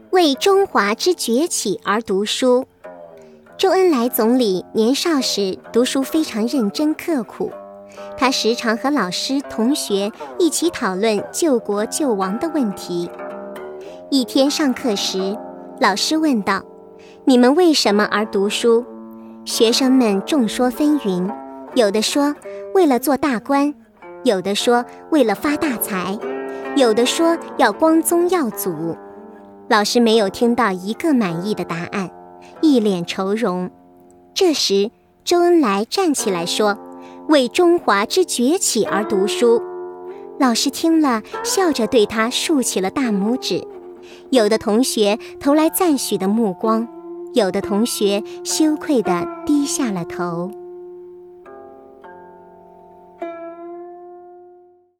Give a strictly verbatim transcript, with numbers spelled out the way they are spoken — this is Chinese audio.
为中华之崛起而读书。周恩来总理年少时读书非常认真刻苦，他时常和老师同学一起讨论救国救亡的问题。一天上课时，老师问道：你们为什么而读书？学生们众说纷纭，有的说为了做大官，有的说为了发大财，有的说要光宗耀祖。老师没有听到一个满意的答案，一脸愁容。这时周恩来站起来说：为中华之崛起而读书。老师听了，笑着对他竖起了大拇指。有的同学投来赞许的目光，有的同学羞愧地低下了头。